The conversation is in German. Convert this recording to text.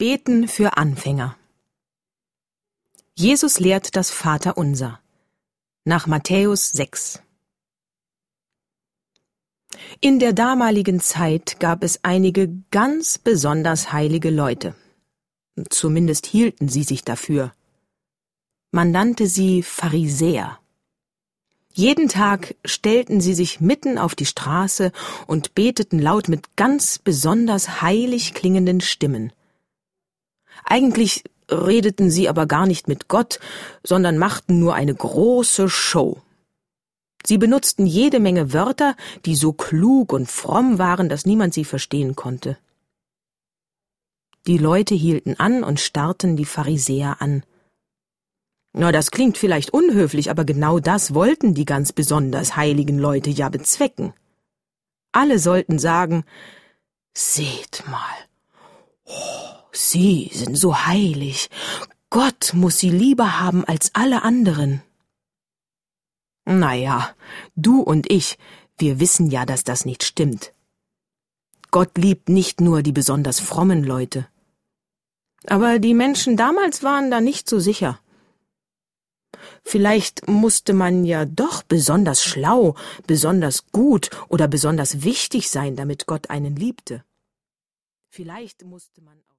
Beten für Anfänger. Jesus lehrt das Vaterunser. Nach Matthäus 6. In der damaligen Zeit gab es einige ganz besonders heilige Leute. Zumindest hielten sie sich dafür. Man nannte sie Pharisäer. Jeden Tag stellten sie sich mitten auf die Straße und beteten laut mit ganz besonders heilig klingenden Stimmen. Eigentlich redeten sie aber gar nicht mit Gott, sondern machten nur eine große Show. Sie benutzten jede Menge Wörter, die so klug und fromm waren, dass niemand sie verstehen konnte. Die Leute hielten an und starrten die Pharisäer an. Na, das klingt vielleicht unhöflich, aber genau das wollten die ganz besonders heiligen Leute ja bezwecken. Alle sollten sagen: Seht mal, sie sind so heilig, Gott muss sie lieber haben als alle anderen. Naja, du und ich, wir wissen ja, dass das nicht stimmt. Gott liebt nicht nur die besonders frommen Leute. Aber die Menschen damals waren da nicht so sicher. Vielleicht musste man ja doch besonders schlau, besonders gut oder besonders wichtig sein, damit Gott einen liebte. Vielleicht musste man